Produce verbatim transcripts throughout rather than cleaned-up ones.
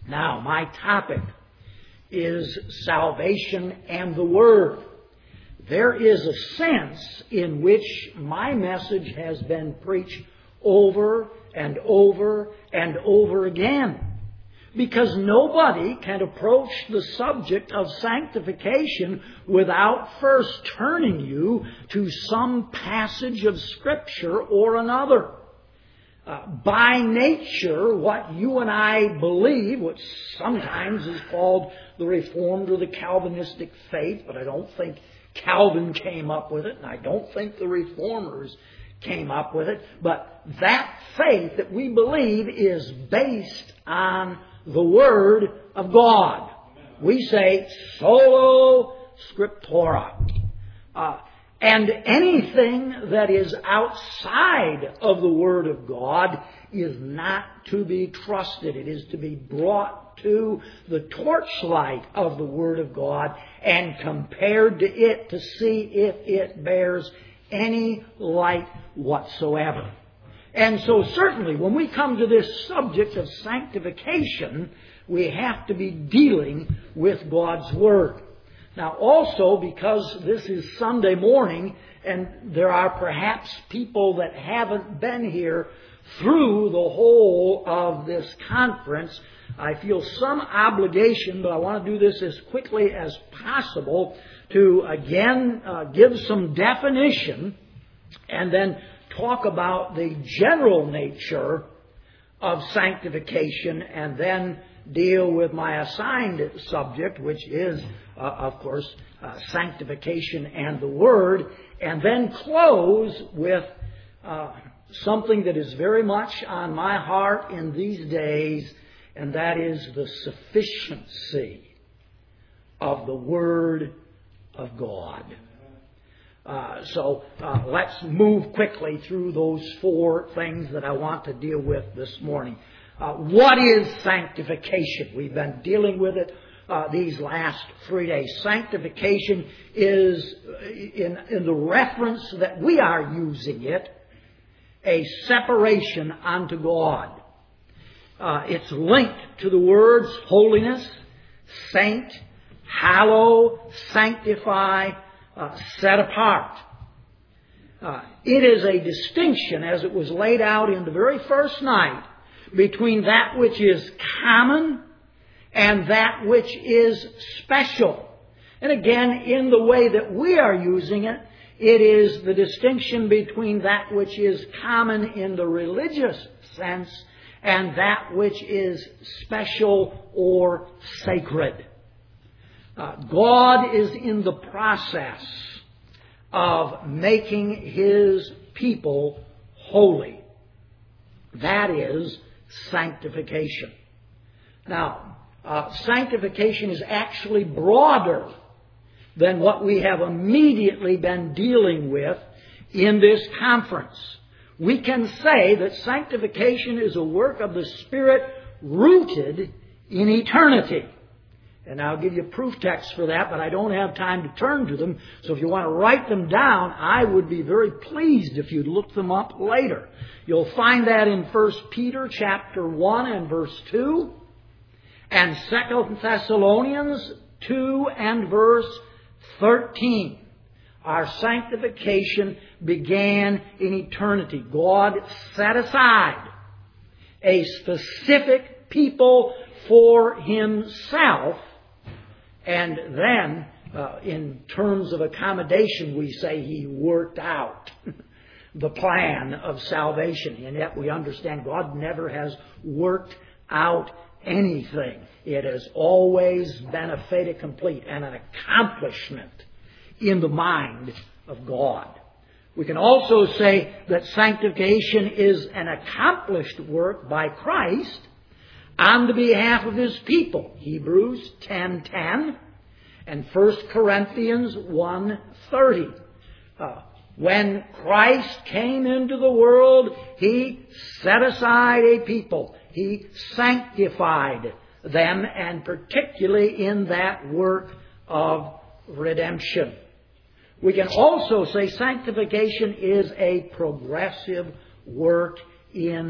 Now, my topic is salvation and the Word. There is a sense in which my message has been preached over and over and over again, because nobody can approach the subject of sanctification without first turning you to some passage of Scripture or another. Uh, by nature, what you and I believe, which sometimes is called the Reformed or the Calvinistic faith, but I don't think Calvin came up with it, and I don't think the Reformers came up with it, but that faith that we believe is based on the Word of God. We say, solo scriptura. Uh, and anything that is outside of the Word of God is not to be trusted. It is to be brought to the torchlight of the Word of God and compared to it to see if it bears any light whatsoever. And so certainly when we come to this subject of sanctification, we have to be dealing with God's Word. Now also, because this is Sunday morning and there are perhaps people that haven't been here through the whole of this conference, I feel some obligation, but I want to do this as quickly as possible, to again uh, give some definition and then talk about the general nature of sanctification, and then deal with my assigned subject, which is, uh, of course, uh, sanctification and the Word, and then close with uh, something that is very much on my heart in these days, and that is the sufficiency of the Word of God. Uh, so uh, let's move quickly through those four things that I want to deal with this morning. Uh, what is sanctification? We've been dealing with it uh, these last three days. Sanctification is, in, in the reference that we are using it, a separation unto God. Uh, it's linked to the words holiness, saint, hallow, sanctify, Uh, set apart. Uh, it is a distinction, as it was laid out in the very first night, between that which is common and that which is special. And again, in the way that we are using it, it is the distinction between that which is common in the religious sense and that which is special or sacred. Uh, God is in the process of making His people holy. That is sanctification. Now, uh, sanctification is actually broader than what we have immediately been dealing with in this conference. We can say that sanctification is a work of the Spirit rooted in eternity. And I'll give you proof texts for that, but I don't have time to turn to them. So if you want to write them down, I would be very pleased if you'd look them up later. You'll find that in First Peter chapter one and verse two, and Second Thessalonians two and verse thirteen. Our sanctification began in eternity. God set aside a specific people for Himself. And then, uh, in terms of accommodation, we say He worked out the plan of salvation. And yet we understand God never has worked out anything. It has always been a fait accompli and an accomplishment in the mind of God. We can also say that sanctification is an accomplished work by Christ on the behalf of His people. Hebrews ten ten and First Corinthians one thirty. Uh, when Christ came into the world, He set aside a people. He sanctified them, and particularly in that work of redemption. We can also say sanctification is a progressive work in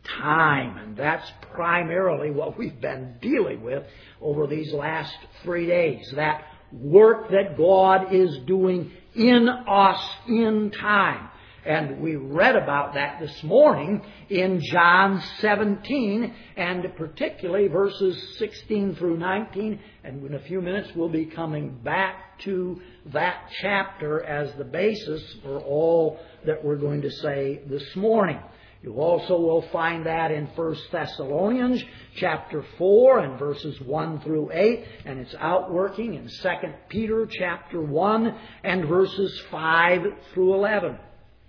time. And that's primarily what we've been dealing with over these last three days. That work that God is doing in us in time. And we read about that this morning in John seventeen, and particularly verses sixteen through nineteen. And in a few minutes we'll be coming back to that chapter as the basis for all that we're going to say this morning. You also will find that in First Thessalonians chapter four and verses one through eight, and it's outworking in Second Peter chapter one and verses five through eleven.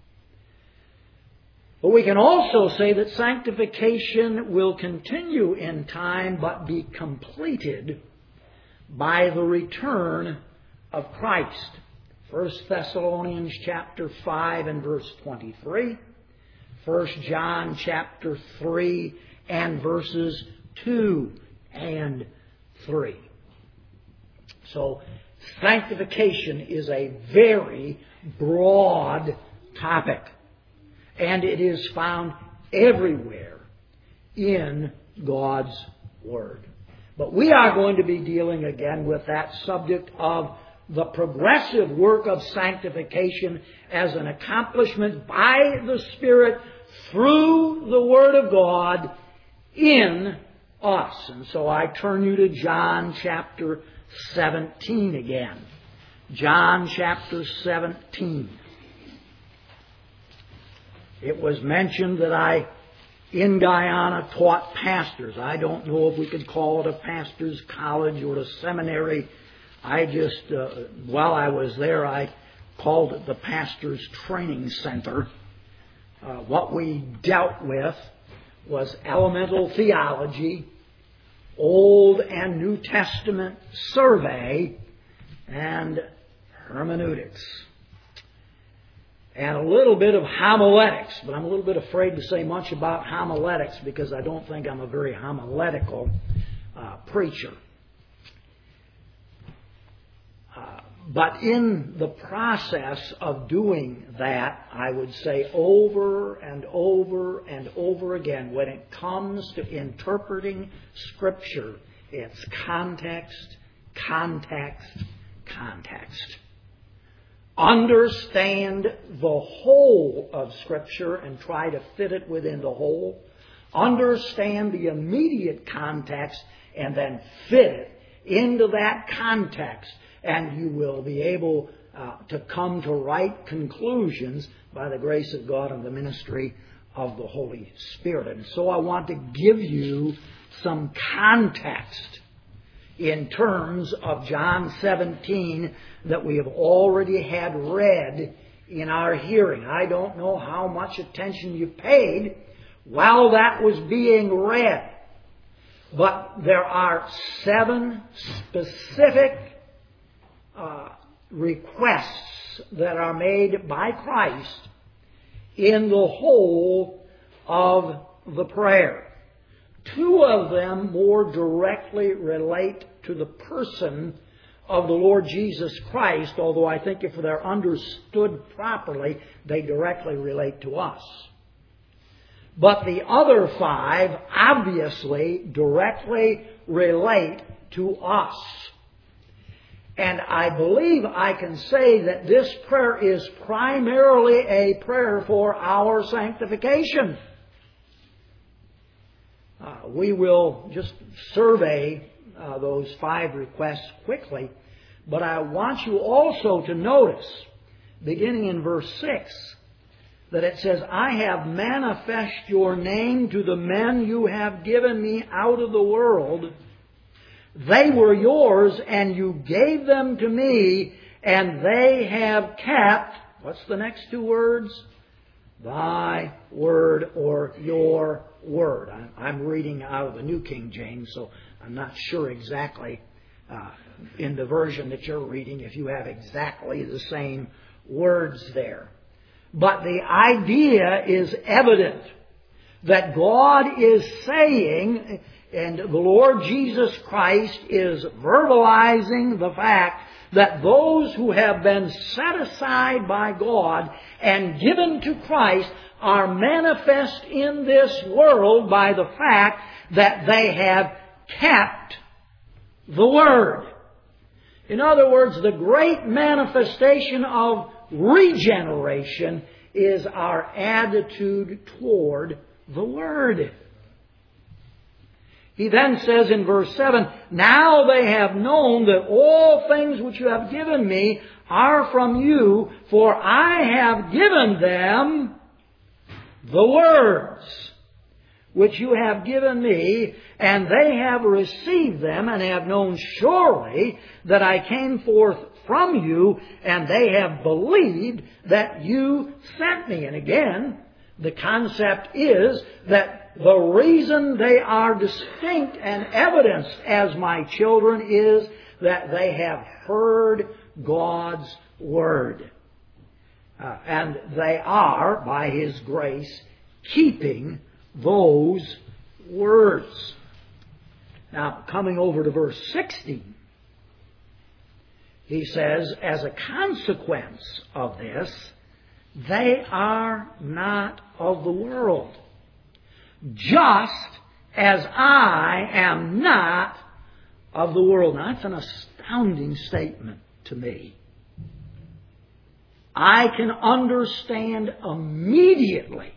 But we can also say that sanctification will continue in time but be completed by the return of Christ. First Thessalonians chapter five and verse twenty-three. First John chapter three and verses two and three. So sanctification is a very broad topic. And it is found everywhere in God's Word. But we are going to be dealing again with that subject of the progressive work of sanctification as an accomplishment by the Spirit through the Word of God in us. And so I turn you to John chapter seventeen again. John chapter seventeen. It was mentioned that I, in Guyana, taught pastors. I don't know if we could call it a pastor's college or a seminary. I just, uh, while I was there, I called it the Pastor's Training Center. Uh, what we dealt with was elemental theology, Old and New Testament survey, and hermeneutics. And a little bit of homiletics, but I'm a little bit afraid to say much about homiletics because I don't think I'm a very homiletical uh, preacher. Uh, but in the process of doing that, I would say over and over and over again, when it comes to interpreting Scripture, it's context, context, context. Understand the whole of Scripture and try to fit it within the whole. Understand the immediate context and then fit it into that context. And you will be able uh, to come to right conclusions by the grace of God and the ministry of the Holy Spirit. And so I want to give you some context in terms of John seventeen that we have already had read in our hearing. I don't know how much attention you paid while that was being read. But there are seven specific uh, requests that are made by Christ in the whole of the prayer. Two of them more directly relate to the person of the Lord Jesus Christ, although I think if they're understood properly, they directly relate to us. But the other five obviously directly relate to us. And I believe I can say that this prayer is primarily a prayer for our sanctification. Uh, we will just survey uh, those five requests quickly, but I want you also to notice, beginning in verse six, that it says, I have manifest your name to the men you have given me out of the world. They were yours, and you gave them to me, and they have kept, what's the next two words? Thy word, or your word. I'm reading out of the New King James, so I'm not sure exactly uh, in the version that you're reading if you have exactly the same words there. But the idea is evident that God is saying, and the Lord Jesus Christ is verbalizing the fact that those who have been set aside by God and given to Christ, are manifest in this world by the fact that they have kept the Word. In other words, the great manifestation of regeneration is our attitude toward the Word. He then says in verse seven, "Now they have known that all things which you have given me are from you, for I have given them the words which you have given me, and they have received them, and have known surely that I came forth from you, and they have believed that you sent me." And again, the concept is that the reason they are distinct and evidenced as my children is that they have heard God's Word. Uh, and they are, by His grace, keeping those words. Now, coming over to verse sixteen, he says, "As a consequence of this, they are not of the world, just as I am not of the world." Now, that's an astounding statement to me. I can understand immediately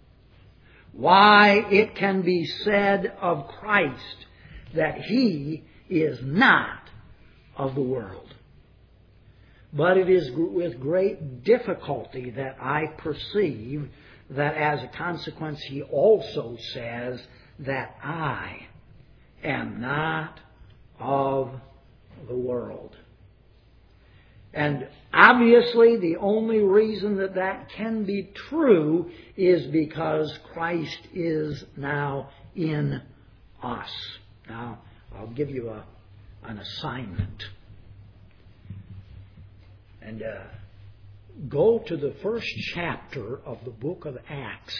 why it can be said of Christ that He is not of the world. But it is with great difficulty that I perceive that as a consequence He also says that I am not of the world. And obviously the only reason that that can be true is because Christ is now in us. Now, I'll give you a, an assignment. And uh, go to the first chapter of the book of Acts.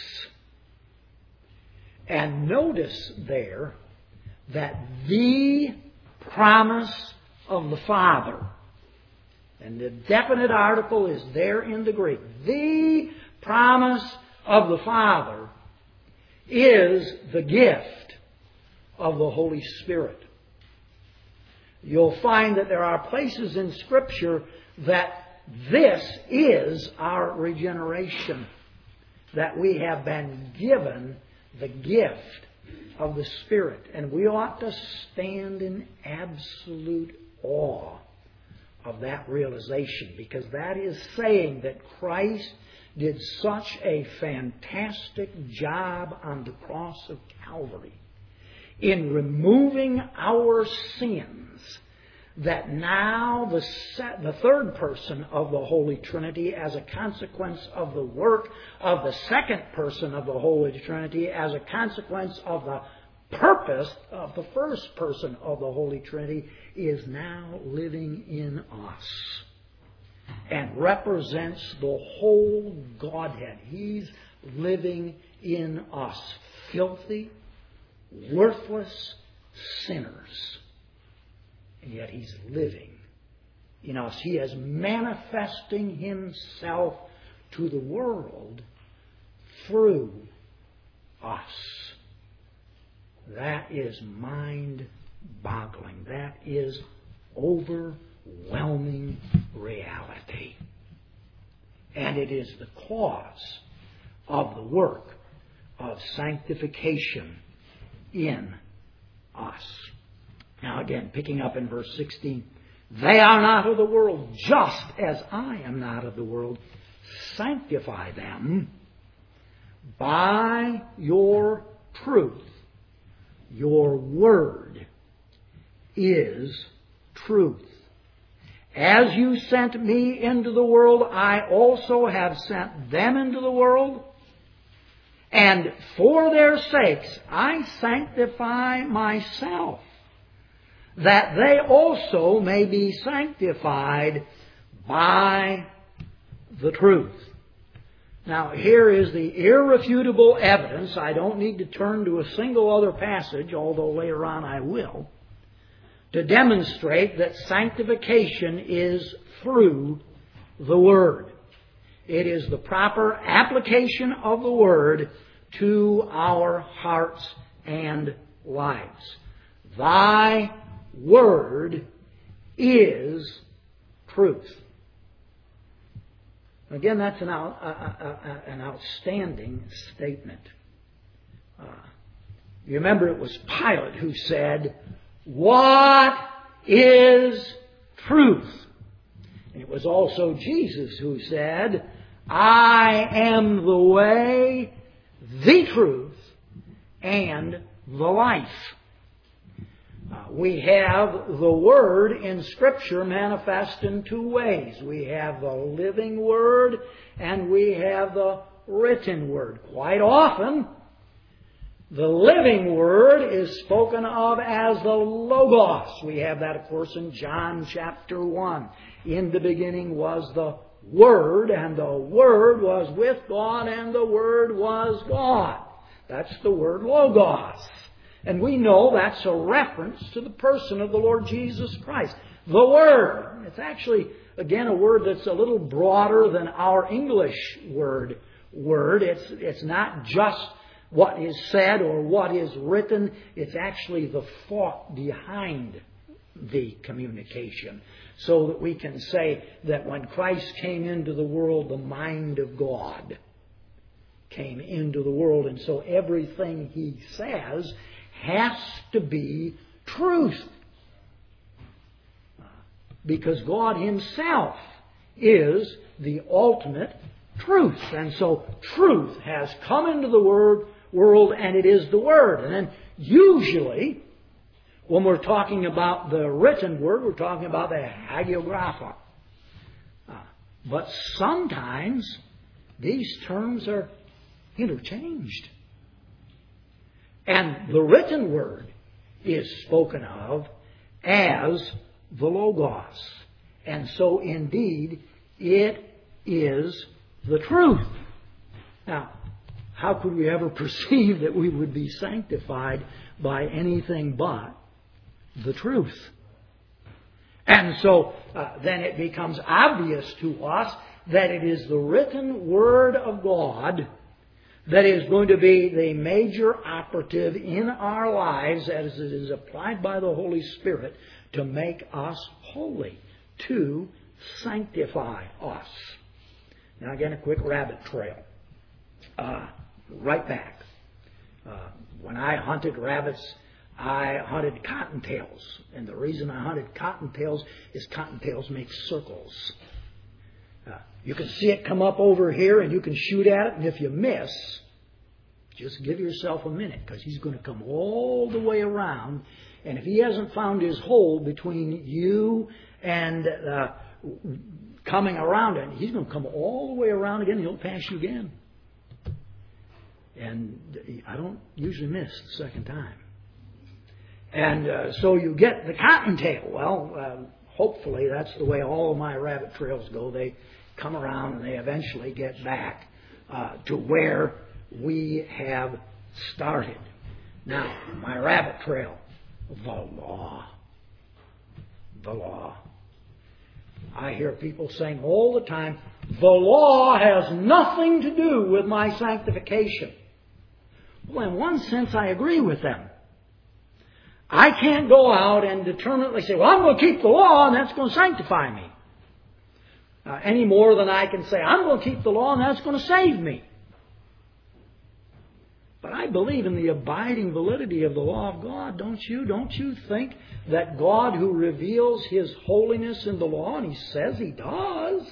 And notice there that the promise of the Father, and the definite article is there in the Greek, the promise of the Father is the gift of the Holy Spirit. You'll find that there are places in Scripture that this is our regeneration, that we have been given the gift of the Spirit. And we ought to stand in absolute awe of that realization, because that is saying that Christ did such a fantastic job on the cross of Calvary in removing our sins, that now the, se- the third person of the Holy Trinity, as a consequence of the work of the second person of the Holy Trinity, as a consequence of the purpose of the first person of the Holy Trinity, is now living in us and represents the whole Godhead. He's living in us, filthy, worthless sinners. And yet He's living in us. He is manifesting Himself to the world through us. That is mind-boggling. That is overwhelming reality. And it is the cause of the work of sanctification in us. Now again, picking up in verse sixteen, "They are not of the world, just as I am not of the world. Sanctify them by your truth. Your word is truth. As you sent me into the world, I also have sent them into the world. And for their sakes I sanctify myself, that they also may be sanctified by the truth." Now, here is the irrefutable evidence. I don't need to turn to a single other passage, although later on I will, to demonstrate that sanctification is through the Word. It is the proper application of the Word to our hearts and lives. Thy Word is truth. Again, that's an, out, uh, uh, uh, an outstanding statement. Uh, you remember it was Pilate who said, "What is truth?" And it was also Jesus who said, "I am the way, the truth, and the life." Uh, we have the Word in Scripture manifest in two ways. We have the living Word and we have the written Word. Quite often, the living Word is spoken of as the Logos. We have that, of course, in John chapter one. In the beginning was the Word, and the Word was with God, and the Word was God. That's the word Logos. And we know that's a reference to the person of the Lord Jesus Christ. The Word. It's actually, again, a word that's a little broader than our English word. Word. It's, it's not just what is said or what is written. It's actually the thought behind the communication. So that we can say that when Christ came into the world, the mind of God came into the world. And so everything He says has to be truth. Because God Himself is the ultimate truth. And so truth has come into the word, world, and it is the Word. And then usually, when we're talking about the written Word, we're talking about the hagiographa. Uh, but sometimes these terms are interchanged. And the written Word is spoken of as the Logos. And so indeed, it is the truth. Now, how could we ever perceive that we would be sanctified by anything but the truth? And so uh, then it becomes obvious to us that it is the written Word of God that is going to be the major operative in our lives as it is applied by the Holy Spirit to make us holy, to sanctify us. Now again, a quick rabbit trail. Uh, right back. Uh, when I hunted rabbits, I hunted cottontails. And the reason I hunted cottontails is cottontails make circles. Uh, you can see it come up over here and you can shoot at it, and if you miss, just give yourself a minute, because he's going to come all the way around, and if he hasn't found his hole between you and uh, coming around it, he's going to come all the way around again and he'll pass you again. And I don't usually miss the second time. And uh, so you get the cottontail. Well, uh, hopefully that's the way all of my rabbit trails go. They come around and they eventually get back uh, to where we have started. Now, my rabbit trail, the law. The law. I hear people saying all the time, the law has nothing to do with my sanctification. Well, in one sense, I agree with them. I can't go out and determinately say, well, I'm going to keep the law and that's going to sanctify me. Uh, any more than I can say, I'm going to keep the law and that's going to save me. But I believe in the abiding validity of the law of God, don't you? Don't you think that God, who reveals His holiness in the law, and He says He does,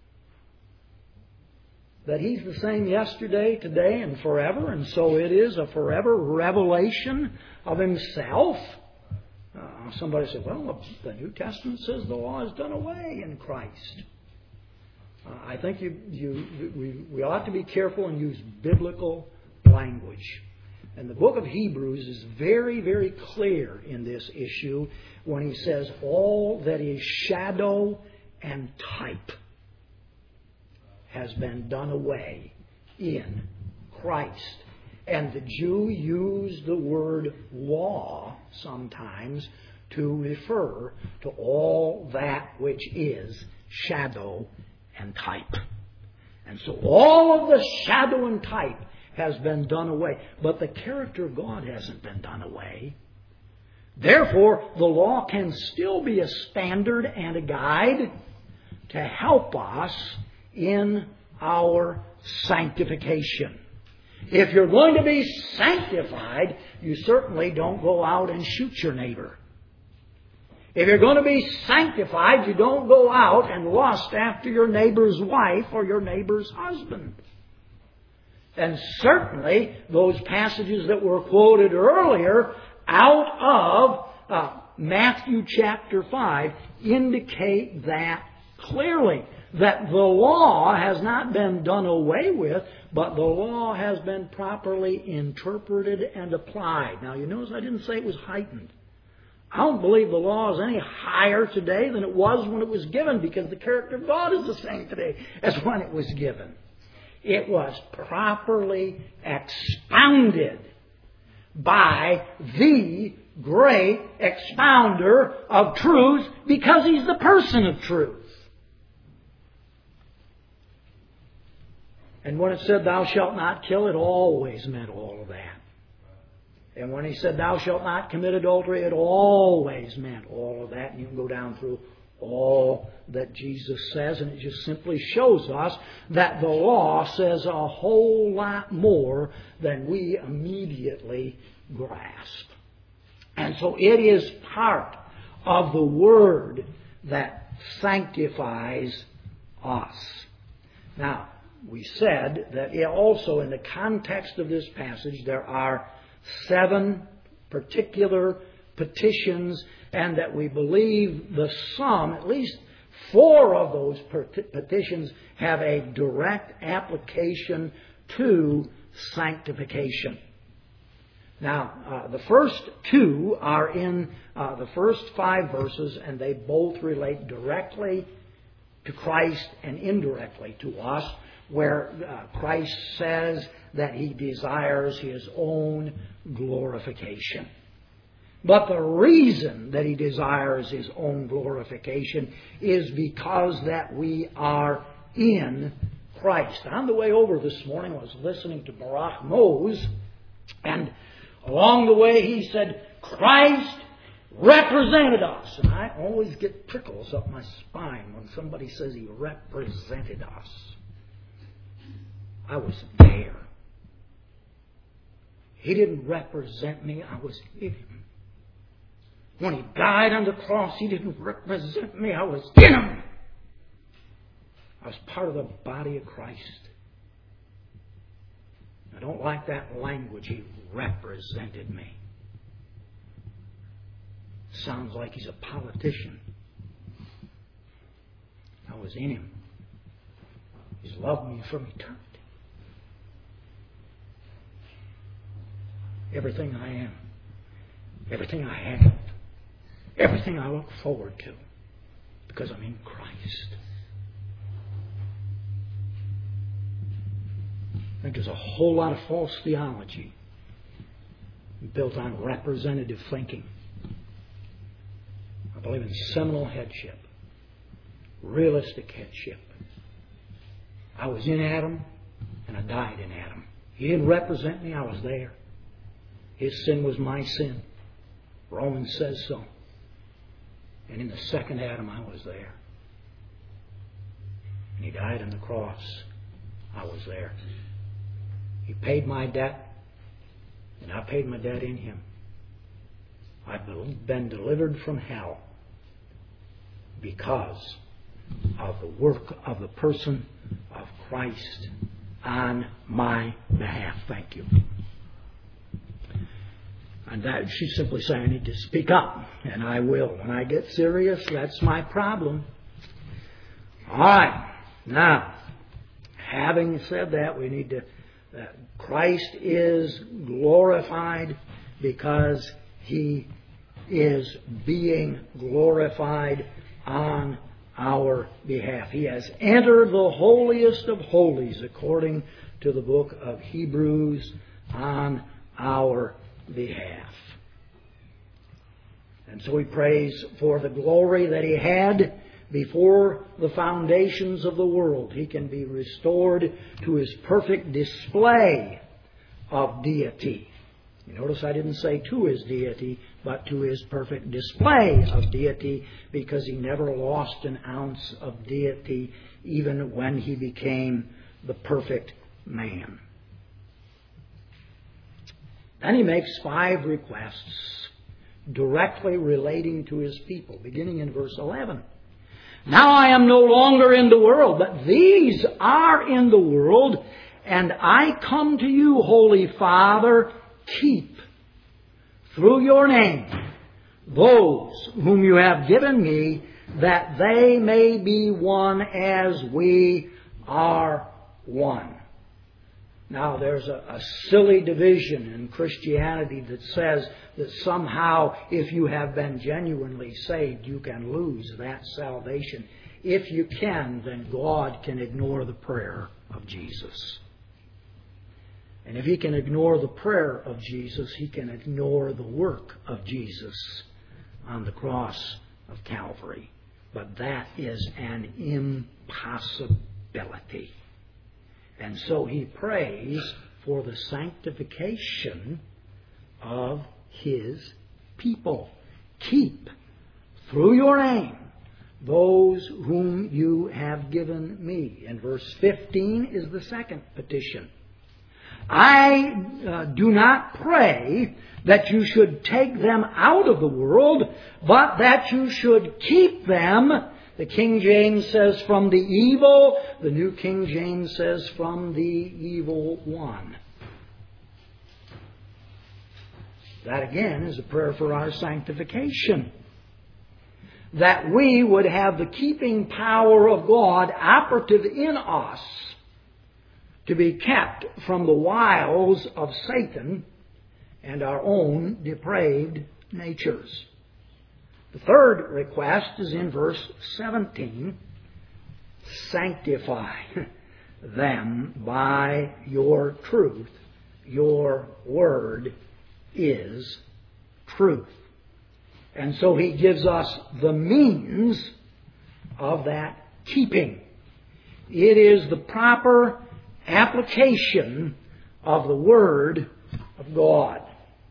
that He's the same yesterday, today, and forever, and so it is a forever revelation of Himself? Uh, somebody said, well, the New Testament says the law is done away in Christ. Uh, I think you, you, we, we ought to be careful and use biblical language. And the book of Hebrews is very, very clear in this issue when he says all that is shadow and type has been done away in Christ. And the Jew used the word law sometimes to refer to all that which is shadow and type. And so all of the shadow and type has been done away. But the character of God hasn't been done away. Therefore, the law can still be a standard and a guide to help us in our sanctification. If you're going to be sanctified, you certainly don't go out and shoot your neighbor. If you're going to be sanctified, you don't go out and lust after your neighbor's wife or your neighbor's husband. And certainly, those passages that were quoted earlier out of uh, Matthew chapter five indicate that clearly. That the law has not been done away with, but the law has been properly interpreted and applied. Now, you notice I didn't say it was heightened. I don't believe the law is any higher today than it was when it was given, because the character of God is the same today as when it was given. It was properly expounded by the great expounder of truth, because He's the person of truth. And when it said, thou shalt not kill, it always meant all of that. And when He said, thou shalt not commit adultery, it always meant all of that. And you can go down through all that Jesus says, and it just simply shows us that the law says a whole lot more than we immediately grasp. And so it is part of the Word that sanctifies us. Now, we said that also in the context of this passage there are seven particular petitions, and that we believe the sum, at least four of those petitions, have a direct application to sanctification. Now, uh, the first two are in uh, the first five verses, and they both relate directly to Christ and indirectly to us, where uh, Christ says that He desires His own glorification. But the reason that He desires His own glorification is because that we are in Christ. On the way over this morning, I was listening to Baruch Mose, and along the way he said, Christ represented us. And I always get prickles up my spine when somebody says He represented us. I was there. He didn't represent me. I was in Him. When He died on the cross, He didn't represent me. I was in Him. I was part of the body of Christ. I don't like that language. He represented me. Sounds like He's a politician. I was in Him. He's loved me from eternity. Everything I am, everything I have, everything I look forward to, because I'm in Christ. I think there's a whole lot of false theology built on representative thinking. I believe in seminal headship, realistic headship. I was in Adam, and I died in Adam. He didn't represent me, I was there. His sin was my sin. Romans says so. And in the second Adam, I was there. And He died on the cross. I was there. He paid my debt, and I paid my debt in Him. I've been delivered from hell because of the work of the person of Christ on my behalf. Thank you. And that, she's simply saying I need to speak up, and I will. When I get serious, that's my problem. All right. Now, having said that, we need to, uh, Christ is glorified because He is being glorified on our behalf. He has entered the holiest of holies, according to the book of Hebrews, on our behalf. And so He prays for the glory that He had before the foundations of the world. He can be restored to His perfect display of deity. You notice I didn't say to His deity, but to His perfect display of deity, because He never lost an ounce of deity even when He became the perfect man. Then He makes five requests directly relating to His people, beginning in verse eleven. Now I am no longer in the world, but these are in the world, and I come to you, Holy Father, keep through your name those whom you have given me, that they may be one as we are one. Now, there's a, a silly division in Christianity that says that somehow if you have been genuinely saved, you can lose that salvation. If you can, then God can ignore the prayer of Jesus. And if He can ignore the prayer of Jesus, He can ignore the work of Jesus on the cross of Calvary. But that is an impossibility. And so He prays for the sanctification of His people. Keep, through your name, those whom you have given me. And verse fifteen is the second petition. I uh, do not pray that you should take them out of the world, but that you should keep them. The King James says from the evil. The New King James says from the evil one. That again is a prayer for our sanctification. That we would have the keeping power of God operative in us to be kept from the wiles of Satan and our own depraved natures. The third request is in verse seventeen. Sanctify them by your truth. Your word is truth. And so He gives us the means of that keeping. It is the proper application of the Word of God.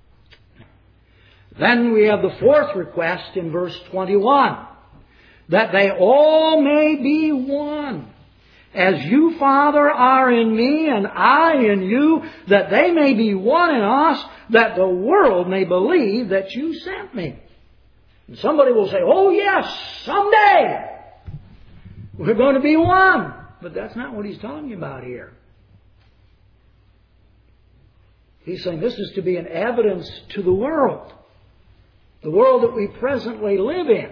Then we have the fourth request in verse twenty-one. That they all may be one. As you, Father, are in me and I in you, that they may be one in us, that the world may believe that you sent me. And somebody will say, oh yes, someday we're going to be one. But that's not what He's talking about here. He's saying this is to be an evidence to the world. The world that we presently live in.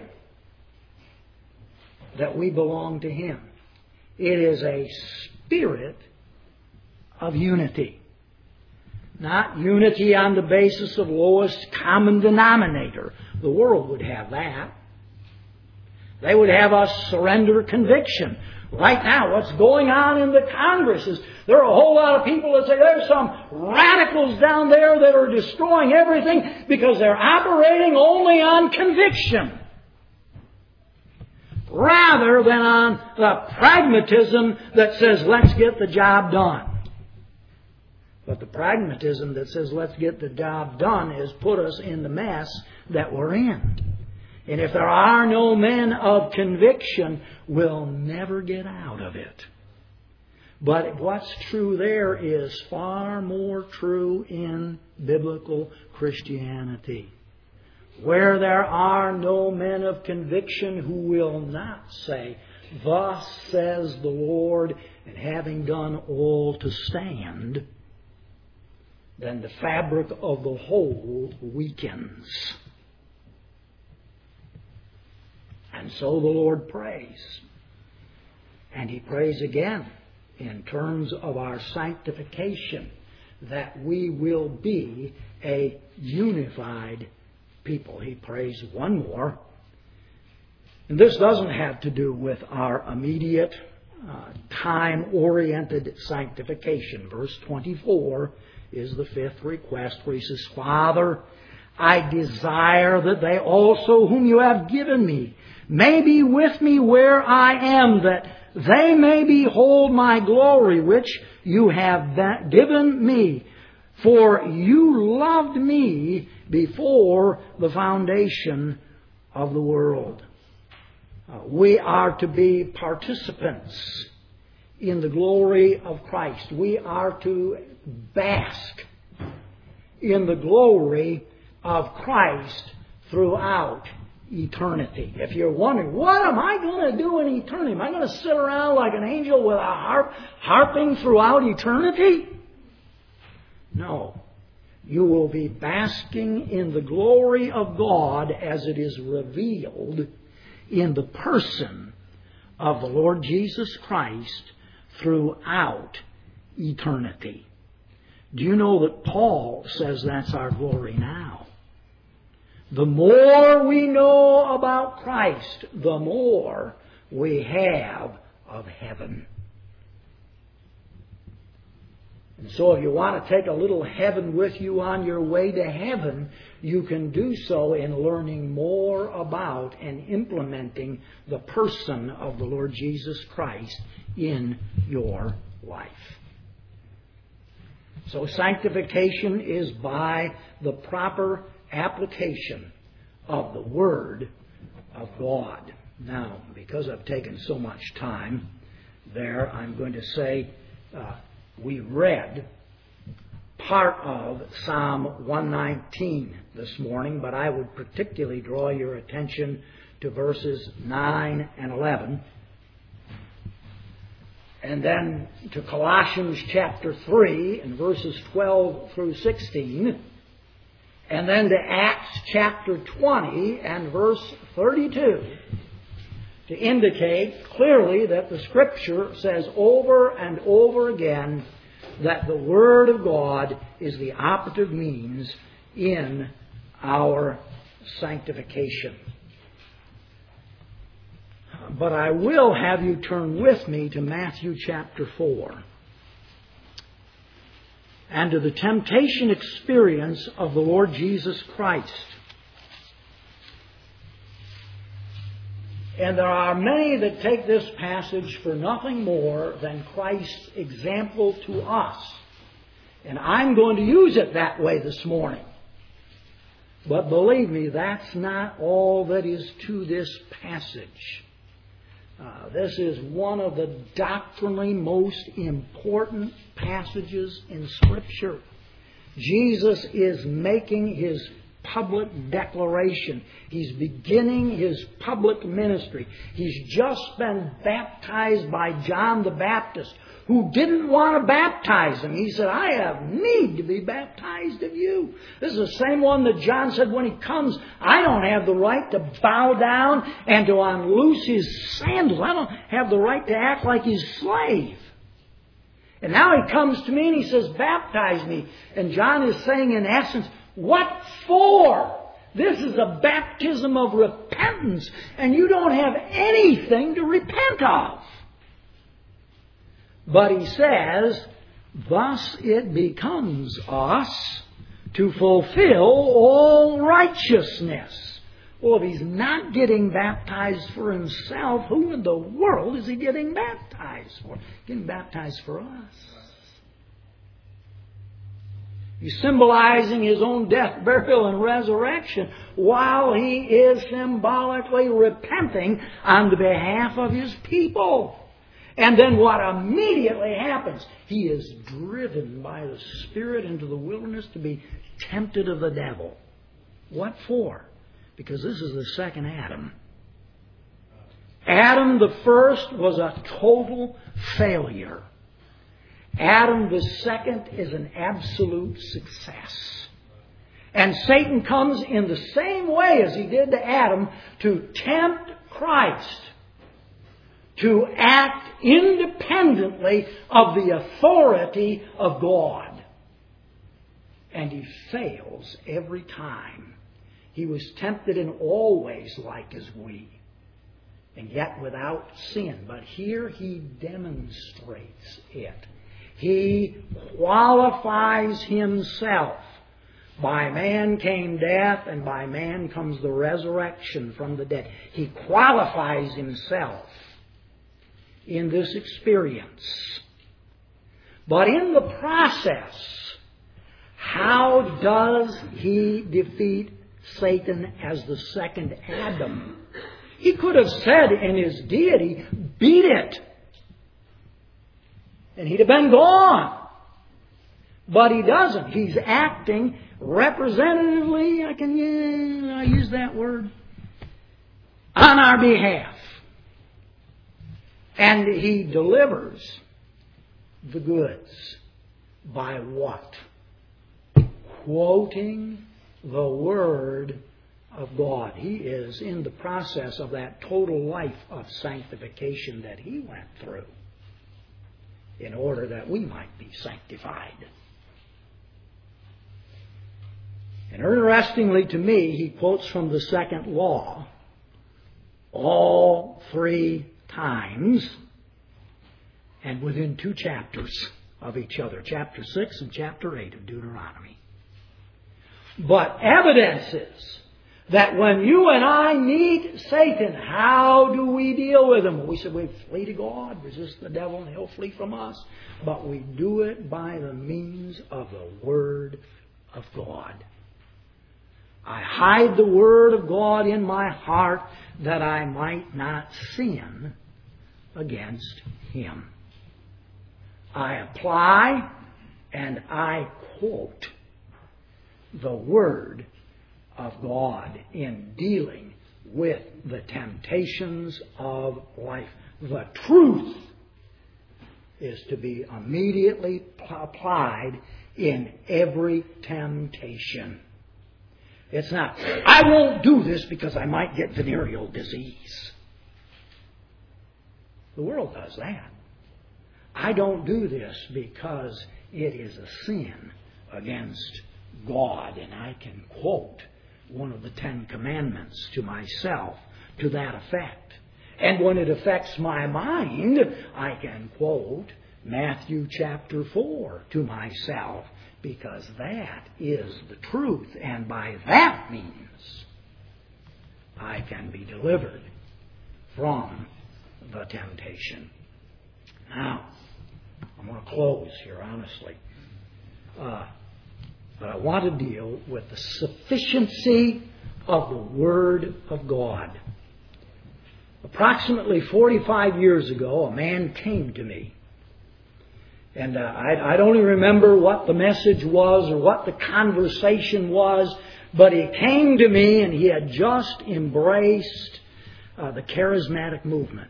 That we belong to Him. It is a spirit of unity. Not unity on the basis of lowest common denominator. The world would have that. They would have us surrender conviction. Right now, what's going on in the Congress is there are a whole lot of people that say there's some radicals down there that are destroying everything because they're operating only on conviction rather than on the pragmatism that says let's get the job done. But the pragmatism that says let's get the job done has put us in the mess that we're in. And if there are no men of conviction, we'll never get out of it. But what's true there is far more true in biblical Christianity. Where there are no men of conviction who will not say, thus says the Lord, and having done all to stand, then the fabric of the whole weakens. And so the Lord prays. And He prays again in terms of our sanctification, that we will be a unified people. He prays one more. And this doesn't have to do with our immediate, uh, time-oriented sanctification. Verse twenty-four is the fifth request where He says, Father, I desire that they also whom you have given me may be with me where I am, that they may behold my glory, which you have given me. For you loved me before the foundation of the world. Uh, we are to be participants in the glory of Christ. We are to bask in the glory of Christ throughout eternity. If you're wondering, what am I going to do in eternity? Am I going to sit around like an angel with a harp, harping throughout eternity? No. You will be basking in the glory of God as it is revealed in the person of the Lord Jesus Christ throughout eternity. Do you know that Paul says that's our glory now? The more we know about Christ, the more we have of heaven. And so if you want to take a little heaven with you on your way to heaven, you can do so in learning more about and implementing the person of the Lord Jesus Christ in your life. So sanctification is by the proper application of the Word of God. Now, because I've taken so much time there, I'm going to say uh, we read part of Psalm one nineteen this morning, but I would particularly draw your attention to verses nine and eleven. And then to Colossians chapter three and verses twelve through sixteen. And then to Acts chapter twenty and verse thirty-two. To indicate clearly that the Scripture says over and over again that the Word of God is the operative means in our sanctification. But I will have you turn with me to Matthew chapter four and to the temptation experience of the Lord Jesus Christ. And there are many that take this passage for nothing more than Christ's example to us. And I'm going to use it that way this morning. But believe me, that's not all that is to this passage. Uh, this is one of the doctrinally most important passages in Scripture. Jesus is making His public declaration. He's beginning His public ministry. He's just been baptized by John the Baptist, who didn't want to baptize him. He said, I have need to be baptized of you. This is the same one that John said when he comes, I don't have the right to bow down and to unloose his sandals. I don't have the right to act like his slave. And now he comes to me and he says, baptize me. And John is saying in essence, what for? This is a baptism of repentance, and you don't have anything to repent of. But he says, thus it becomes us to fulfill all righteousness. Well, if he's not getting baptized for himself, who in the world is he getting baptized for? Getting baptized for us. He's symbolizing His own death, burial, and resurrection while He is symbolically repenting on the behalf of His people. And then what immediately happens? He is driven by the Spirit into the wilderness to be tempted of the devil. What for? Because this is the second Adam. Adam the first was a total failure. Adam the second is an absolute success. And Satan comes in the same way as he did to Adam to tempt Christ to act independently of the authority of God. And he fails every time. He was tempted in all ways like as we, and yet without sin. But here he demonstrates it. He qualifies himself By man came death, and by man comes the resurrection from the dead. He qualifies Himself in this experience. But in the process, how does He defeat Satan as the second Adam? He could have said in His deity, beat it. And He'd have been gone. But He doesn't. He's acting representatively, I can yeah, I use that word, on our behalf. And He delivers the goods by what? Quoting the Word of God. He is in the process of that total life of sanctification that He went through in order that we might be sanctified. And interestingly to me, he quotes from the second law all three times and within two chapters of each other, chapter six and chapter eight of Deuteronomy. But evidence is that when you and I meet Satan, how do we deal with him? We said we flee to God, resist the devil, and he'll flee from us. But we do it by the means of the Word of God. I hide the Word of God in my heart that I might not sin against Him. I apply and I quote the Word of God in dealing with the temptations of life. The truth is to be immediately applied in every temptation. It's not, I won't do this because I might get venereal disease. The world does that. I don't do this because it is a sin against God, and I can quote one of the Ten Commandments to myself to that effect. And when it affects my mind, I can quote Matthew chapter four to myself, because that is the truth, and by that means I can be delivered from the temptation. Now, I'm going to close here, honestly. Uh, but I want to deal with the sufficiency of the Word of God. Approximately forty-five years ago, a man came to me. And uh, I, I don't even remember what the message was or what the conversation was, but he came to me and he had just embraced uh, the charismatic movement.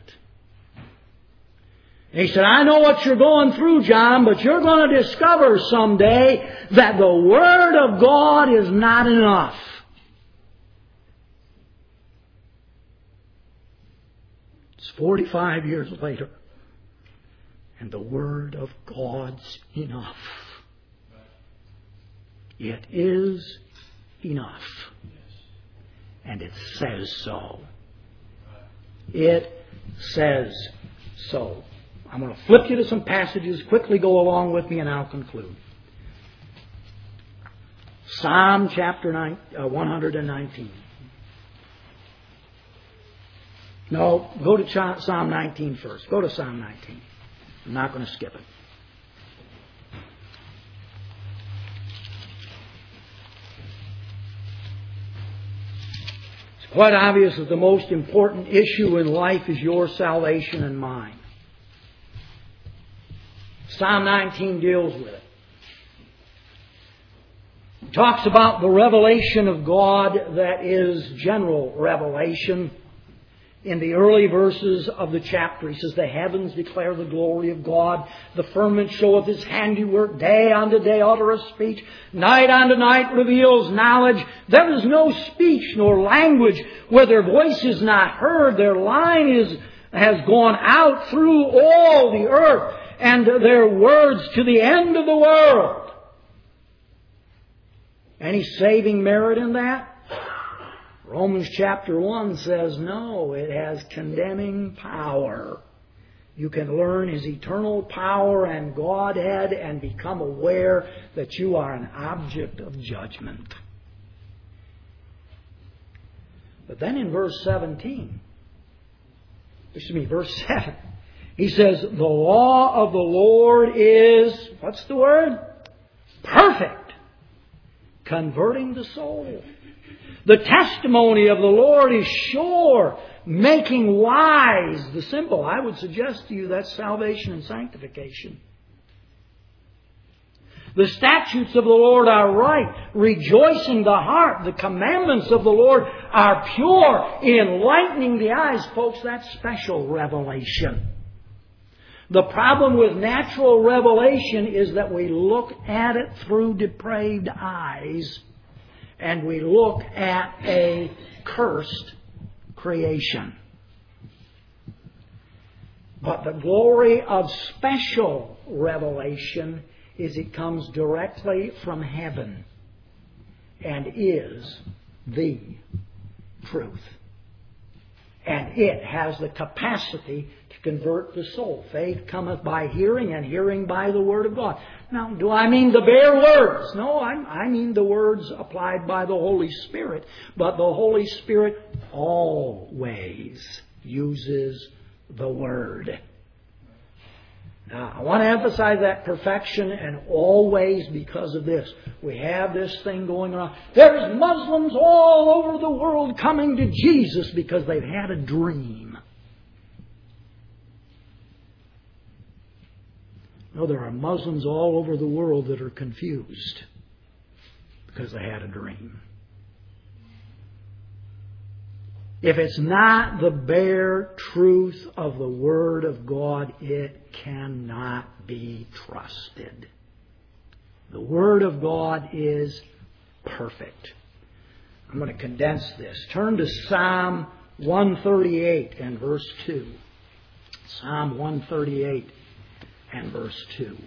And he said, I know what you're going through, John, but you're going to discover someday that the Word of God is not enough. It's forty-five years later. And the Word of God's enough. It is enough. And it says so. It says so. I'm going to flip you to some passages. Quickly go along with me and I'll conclude. Psalm chapter nine, uh, one nineteen. No, go to Psalm nineteen first. Go to Psalm nineteen. I'm not going to skip it. It's quite obvious that the most important issue in life is your salvation and mine. Psalm nineteen deals with it. It talks about the revelation of God that is general revelation. In the early verses of the chapter, he says, the heavens declare the glory of God. The firmament showeth His handiwork. Day unto day uttereth speech. Night unto night reveals knowledge. There is no speech nor language where their voice is not heard. Their line is, has gone out through all the earth, and their words to the end of the world. Any saving merit in that? Romans chapter one says, no, it has condemning power. You can learn His eternal power and Godhead and become aware that you are an object of judgment. But then in verse seventeen, excuse me, verse seven, he says, the law of the Lord is, what's the word? Perfect, converting the soul. The testimony of the Lord is sure, making wise the simple. I would suggest to you that's salvation and sanctification. The statutes of the Lord are right, rejoicing the heart. The commandments of the Lord are pure, enlightening the eyes. Folks, that's special revelation. The problem with natural revelation is that we look at it through depraved eyes, and we look at a cursed creation. But the glory of special revelation is it comes directly from heaven and is the truth. And it has the capacity to convert the soul. Faith cometh by hearing, and hearing by the Word of God. Now, do I mean the bare words? No, I, I mean the words applied by the Holy Spirit. But the Holy Spirit always uses the Word. Now, I want to emphasize that perfection and always because of this. We have this thing going on. There's Muslims all over the world coming to Jesus because they've had a dream. No, there are Muslims all over the world that are confused because they had a dream. If it's not the bare truth of the Word of God, it cannot be trusted. The Word of God is perfect. I'm going to condense this. Turn to Psalm one thirty-eight and verse two. Psalm one thirty-eight and verse two.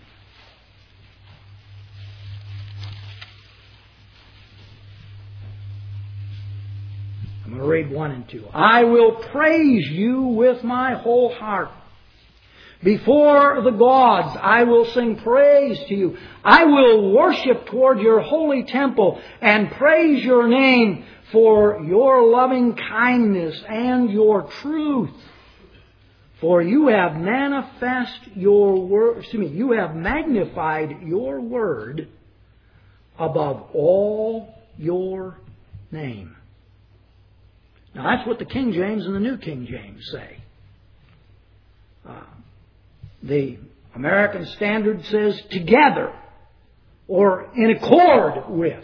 I'm going to read one and two. I will praise you with my whole heart. Before the gods, I will sing praise to you. I will worship toward your holy temple and praise your name for your loving kindness and your truth. For you have manifest your word, excuse me, you have magnified your word above all your name. Now that's what the King James and the New King James say. Uh, the American Standard says together or in accord with.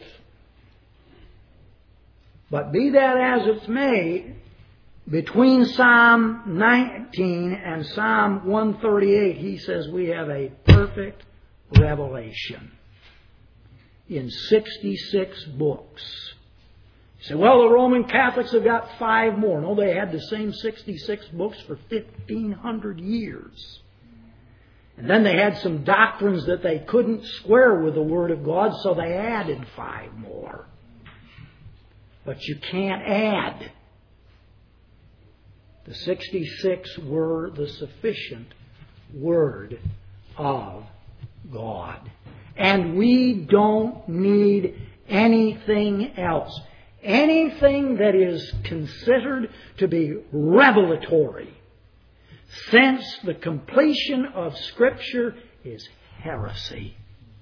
But be that as it may, between Psalm nineteen and Psalm one thirty-eight, he says we have a perfect revelation in sixty-six books. You say, well, the Roman Catholics have got five more. No, they had the same sixty-six books for fifteen hundred years. And then they had some doctrines that they couldn't square with the Word of God, so they added five more. But you can't add. The sixty-six were the sufficient Word of God. And we don't need anything else. Anything that is considered to be revelatory since the completion of Scripture is heresy.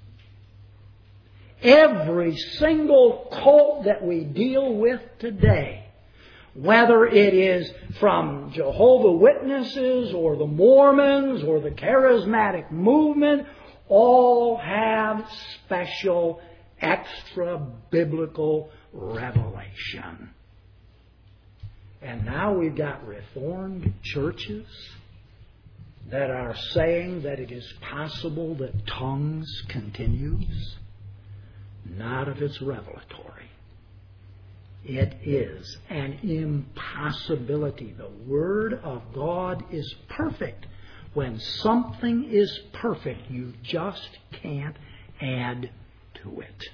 Every single cult that we deal with today, whether it is from Jehovah's Witnesses or the Mormons or the charismatic movement, all have special extra-biblical revelation. And now we've got Reformed churches that are saying that it is possible that tongues continues. Not if it's revelatory. It is an impossibility. The Word of God is perfect. When something is perfect, you just can't add to it.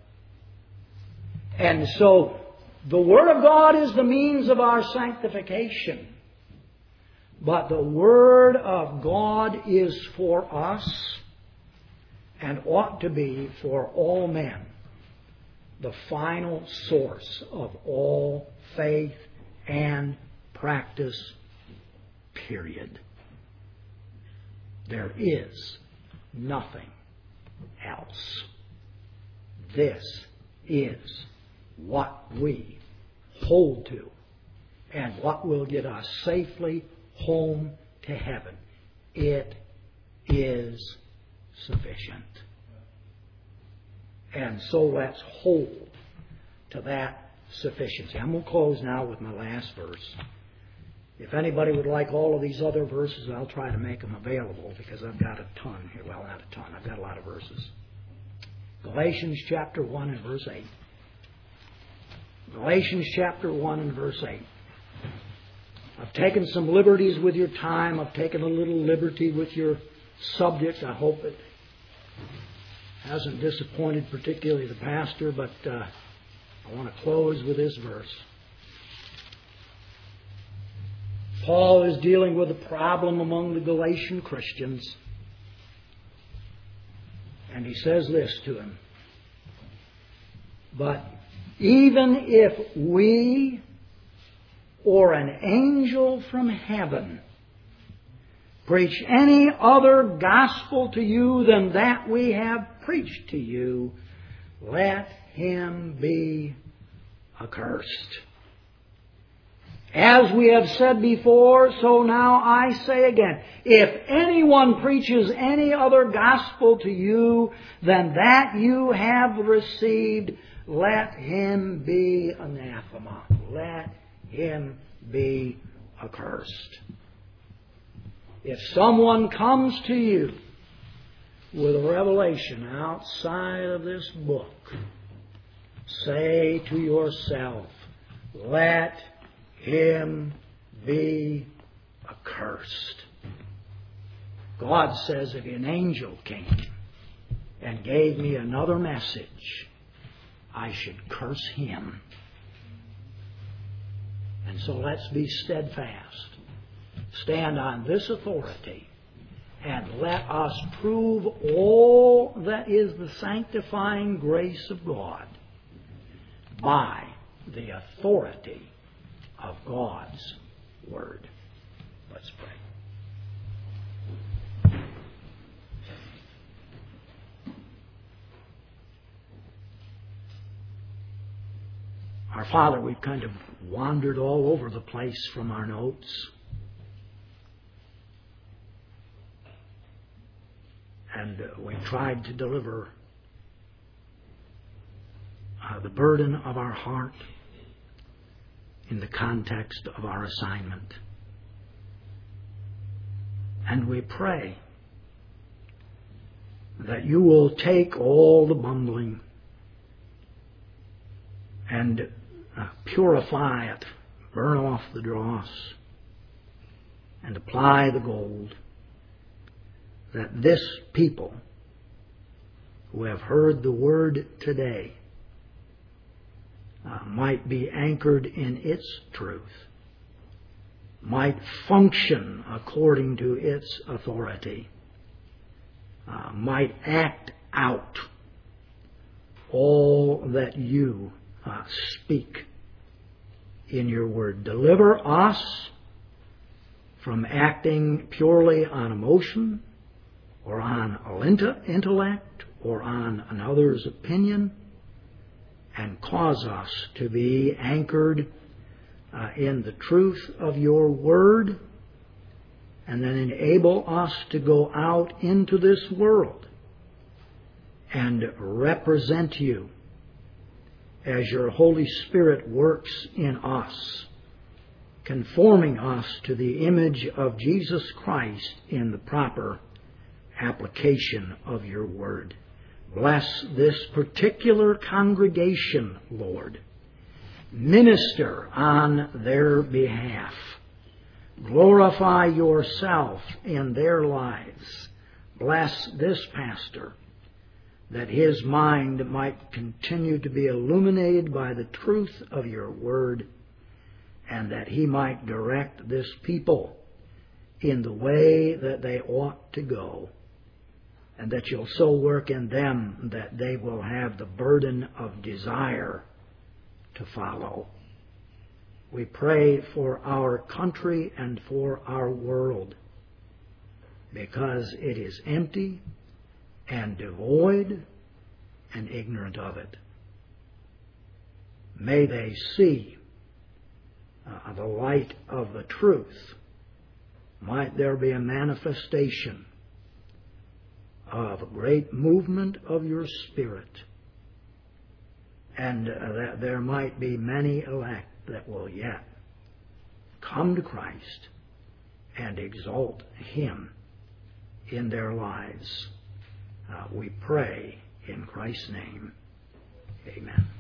And so, the Word of God is the means of our sanctification. But the Word of God is for us and ought to be for all men the final source of all faith and practice, period. There is nothing else. This is what we hold to and what will get us safely home to heaven. It is sufficient. And so let's hold to that sufficiency. I'm going to close now with my last verse. If anybody would like all of these other verses, I'll try to make them available because I've got a ton here. Well, not a ton. I've got a lot of verses. Galatians chapter one and verse eight. Galatians chapter one and verse eight. I've taken some liberties with your time. I've taken a little liberty with your subject. I hope it hasn't disappointed particularly the pastor, but uh, I want to close with this verse. Paul is dealing with a problem among the Galatian Christians. And he says this to him. But even if we or an angel from heaven preach any other gospel to you than that we have preached to you, let him be accursed. As we have said before, so now I say again, if anyone preaches any other gospel to you than that you have received, let him be anathema. Let him be accursed. If someone comes to you with a revelation outside of this book, say to yourself, let him be accursed. God says if an angel came and gave me another message, I should curse him. And so let's be steadfast. Stand on this authority and let us prove all that is the sanctifying grace of God by the authority of God's Word. Let's pray. Our Father, we've kind of wandered all over the place from our notes. And uh, we've tried to deliver uh, the burden of our heart in the context of our assignment. And we pray that you will take all the bumbling and uh, purify it, burn off the dross, and apply the gold, that this people who have heard the word today uh, might be anchored in its truth, might function according to its authority, uh, might act out all that you uh, speak in your word. Deliver us from acting purely on emotion or on intellect or on another's opinion, and cause us to be anchored uh, in the truth of your word, and then enable us to go out into this world and represent you as your Holy Spirit works in us, conforming us to the image of Jesus Christ in the proper application of your word. Bless this particular congregation, Lord. Minister on their behalf. Glorify yourself in their lives. Bless this pastor, that his mind might continue to be illuminated by the truth of your word, and that he might direct this people in the way that they ought to go, and that you'll so work in them that they will have the burden of desire to follow. We pray for our country and for our world, because it is empty and devoid and ignorant of it. May they see uh, the light of the truth. Might there be a manifestation of a great movement of your Spirit, and uh, that there might be many elect that will yet come to Christ and exalt Him in their lives. Uh, we pray in Christ's name. Amen.